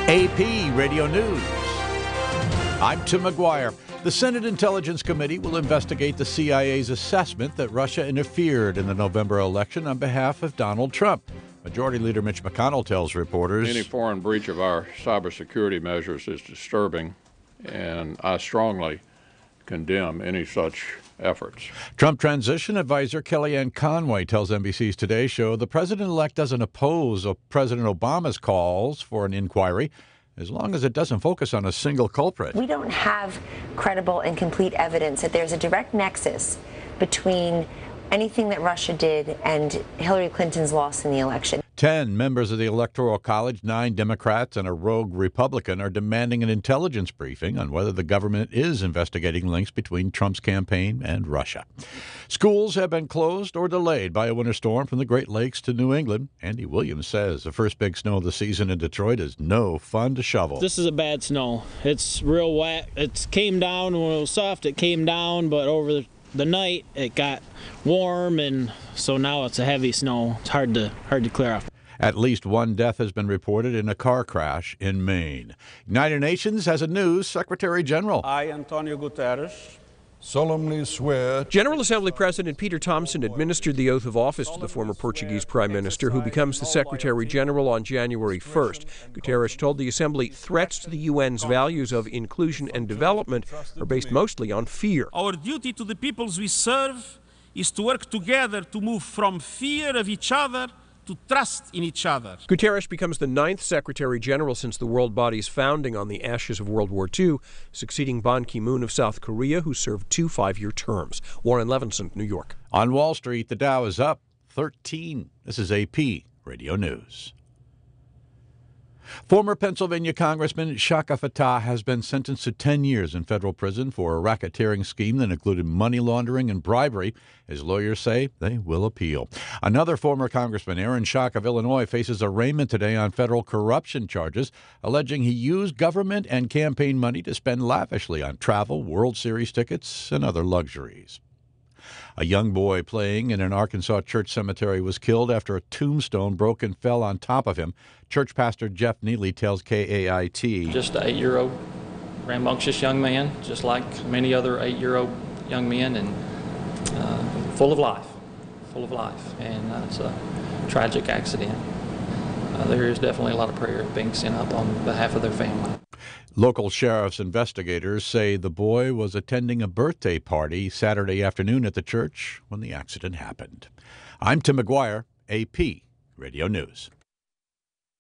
AP Radio News. I'm Tim McGuire. The Senate Intelligence Committee will investigate the CIA's assessment that Russia interfered in the November election on behalf of Donald Trump. Majority Leader Mitch McConnell tells reporters, any foreign breach of our cybersecurity measures is disturbing, and I strongly condemn any such efforts. Trump transition advisor Kellyanne Conway tells NBC's Today Show the president-elect doesn't oppose President Obama's calls for an inquiry as long as it doesn't focus on a single culprit. We don't have credible and complete evidence that there's a direct nexus between anything that Russia did and Hillary Clinton's loss in the election. 10 members of the Electoral College, 9 Democrats, and a rogue Republican are demanding an intelligence briefing on whether the government is investigating links between Trump's campaign and Russia. Schools have been closed or delayed by a winter storm from the Great Lakes to New England. Andy Williams says the first big snow of the season in Detroit is no fun to shovel. This is a bad snow. It's real wet. It came down when it was soft. It came down, but over the night it got warm, and so now it's a heavy snow. It's hard to clear off. At least one death has been reported in a car crash in Maine. United Nations has a new Secretary General. I, Antonio Guterres, solemnly swear. General Assembly President Peter Thomson administered the oath of office to the former Portuguese Prime Minister, who becomes the Secretary General on January 1st. Guterres told the Assembly threats to the UN's values of inclusion and development are based mostly on fear. Our duty to the peoples we serve is to work together to move from fear of each other to trust in each other. Guterres becomes the 9th Secretary General since the world body's founding on the ashes of World War II, succeeding Ban Ki-moon of South Korea, who served 2 5-year terms. Warren Levinson, New York. On Wall Street, the Dow is up 13. This is AP Radio News. Former Pennsylvania Congressman Shaka Fattah has been sentenced to 10 years in federal prison for a racketeering scheme that included money laundering and bribery. His lawyers say they will appeal. Another former Congressman, Aaron Schock of Illinois, faces arraignment today on federal corruption charges, alleging he used government and campaign money to spend lavishly on travel, World Series tickets, and other luxuries. A young boy playing in an Arkansas church cemetery was killed after a tombstone broke and fell on top of him. Church pastor Jeff Neely tells KAIT. Just an 8-year-old rambunctious young man, just like many other 8-year-old young men, and full of life. And it's a tragic accident. There is definitely a lot of prayer being sent up on behalf of their family. Local sheriff's investigators say the boy was attending a birthday party Saturday afternoon at the church when the accident happened. I'm Tim McGuire, AP Radio News.